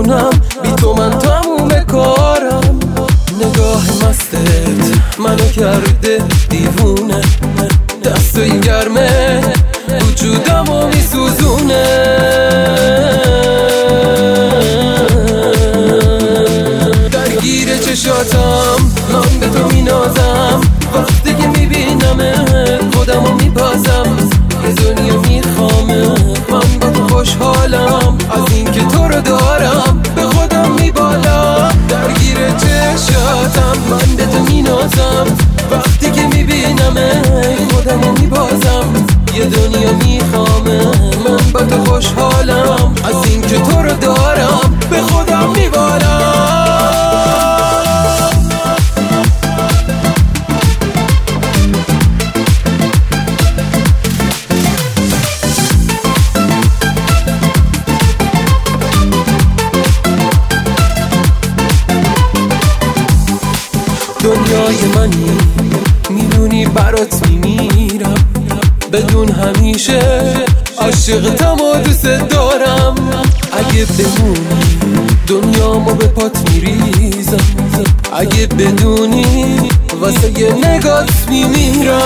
میدونم بی تو من تموم کارم. نگاه مستت منو کرده دیوونه، دستای گرمه وجودمو میسوزونه. درگیر چشاتم من به تو مینازم، وقتی که میبینمه خودمو میپازم. یه دنیا میخوامه من با تو خوشحالم، از این که تو رو دارم به خودم میبالم. درگیر چشاتم من به تو مینازم، وقتی که میبینمه خودمو میبازم. یه دنیا میخوامه من با تو خوشحالم، از این که تو رو دارم به خودم میبالم. دنیای منی میدونی برات میمیرم، بدون همیشه عاشقتم و دوست دارم. اگه بمونی دنیامو به پات میریزم، اگه بدونی واسه یه نگات میمیرم.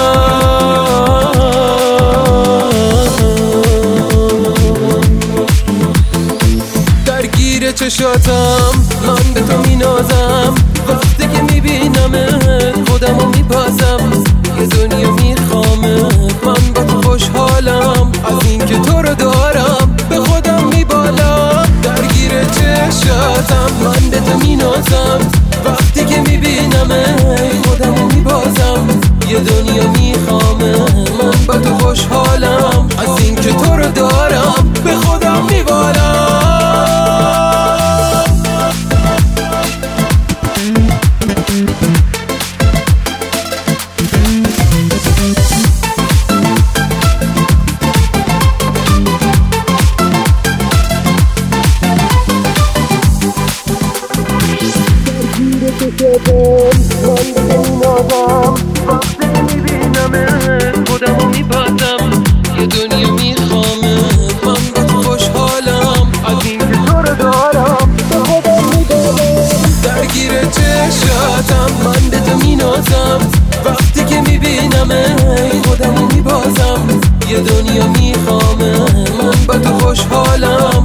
درگیر چشاتم من به تو مینازم، وقتی که میبینمه خودمو میپازم. یه دنیا میخوامه من با تو خوشحالم، از این که تو رو دارم به خودم میبالم. درگیر چشاتم من به تو مینازم، وقتی که میبینمه خودمو میپازم. یه دنیا میخوامه من با تو خوشحالم، از این که تو رو دارم به خودم میبالم. وقتی میبینمه خودمو میپازم. یه دنیا میخوامه من با تو خوشحالم، از این که تو رو دارم به خودم میبالم. درگیر چشاتم من به تو مینازم، وقتی که میبینمه خودمو میپازم. یه دنیا میخوامه من با تو خوشحالم،